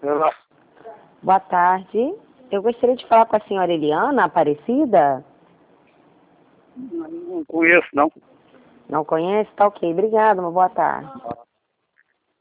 Olá. Boa tarde. Eu gostaria de falar com a senhora Eliana Aparecida. Não conheço, não. Não conhece? Tá ok. Obrigada. Uma boa tarde.